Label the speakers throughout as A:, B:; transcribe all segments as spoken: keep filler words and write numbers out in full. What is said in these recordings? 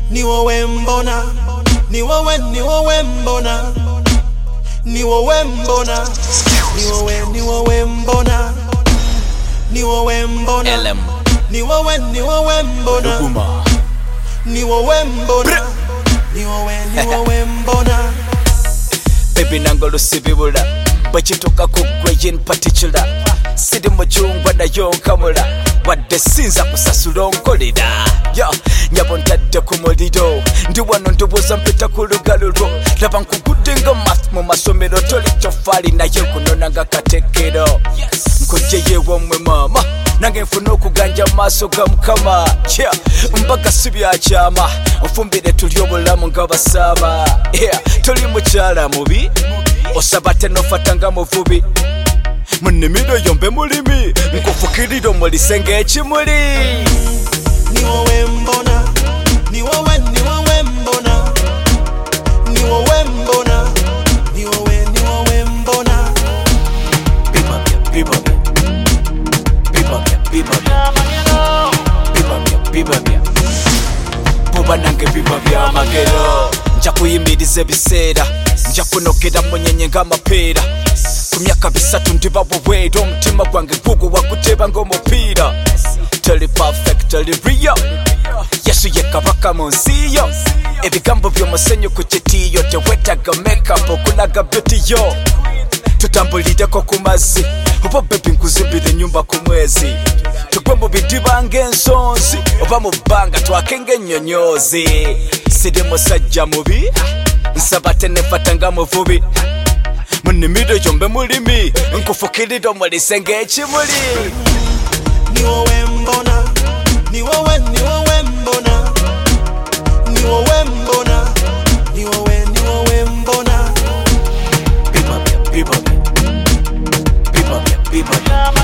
A: ni wowe mbona, ni wowe, ni wowe mbona, ni wowe mbona, ni wowe, ni wowe mbona, ni wowe mbona,
B: L M
A: ni wowe, ni wowe mbona, ni wowe mbona, ni wowe, ni wowe mbona.
B: Baby nangolo sibibula bachituka kugwe in particular sidi muchungwa nayo nkamula wadde sinza kusasula onkolera yo nyabo ntadde ku muliro ndi wano ndoboza mpita ku lugalo lwo laba nkugudde nga math mu masomero toli tofaali naye nkunona nga katekero nkogyeyewo mmwe mama nange nfuna okuganja maaso ga mukama yeah. Mbaga sibyakyama nfumbire tuli obulamu nga basaaba yeah. Toli mukyala mubi osaba tenofata nga muvubi munimiro yombe mulimi nkufukirira omulise ng'ekimuli
A: ni wowe mbona, ni wowe, ni wowe mbona, ni wowe mbona, ni wowe, ni wowe mbona.
B: Biba biba biba biba biba biba biba buba nange biba bya magero nja kuyimiriza ebiseera nja kunogera munyenye ng'amapeera ku myaka bisatu ndiba bubwera omutima gwange gugu wakuteba ng'omupiira toli perfect toli real yesu ye kabaka mu nsi yo ebigambo by'omusenyu ku kitiyo tewetaga makeup okulaga beauty yo tutambulireko ku mazzi oba bebi nkuzimbira ennyumba ku mwezi tugwe mu bidiba ng'ensonzi oba mu bbanga twake ng'ennyonyozi siri musajja mubi nsaba tenefata nga muvubi munimiro yombe mulimi nkufukirira omulise ng'ekimuli
A: ni wowe mbona, ni wowe, ni wowe mbona, ni wowe mbona, ni wowe, ni wowe mbona.
B: biba biba biba biba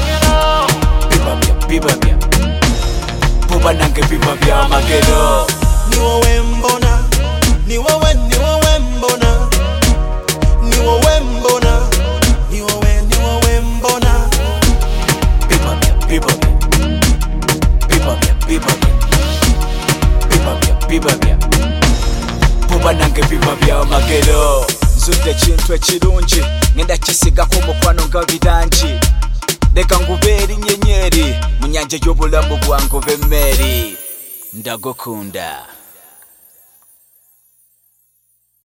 B: biba biba biba buba nange biba bya magero
A: Ni wowe mbona, ni wowe, ni wowe mbona, ni wowe mbona, ni wowe, ni wowe mbona.
B: biba biba biba biba biba biba biba buba nange biba bya magero nzudde ekintu ekirungi ngenda kisigako omukwano nga birangi leka ngubeera nnyenyeeri mu nyanja y'obulamu bwange oba emmeri ndagukunda.